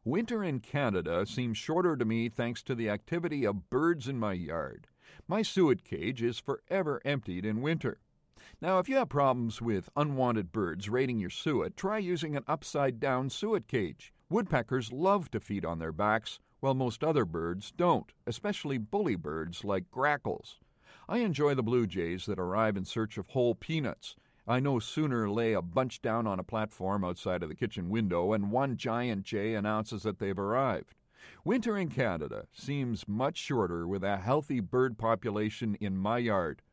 Winter in Canada seems shorter to me thanks to the activity of birds in my yard. My suet cage is forever emptied in winter. Now, if you have problems with unwanted birds raiding your suet, try using an upside-down suet cage. Woodpeckers love to feed on their backs, while most other birds don't, especially bully birds like grackles. I enjoy the blue jays that arrive in search of whole peanuts. I no sooner lay a bunch down on a platform outside of the kitchen window and one giant jay announces that they've arrived. Winter in Canada seems much shorter with a healthy bird population in my yard.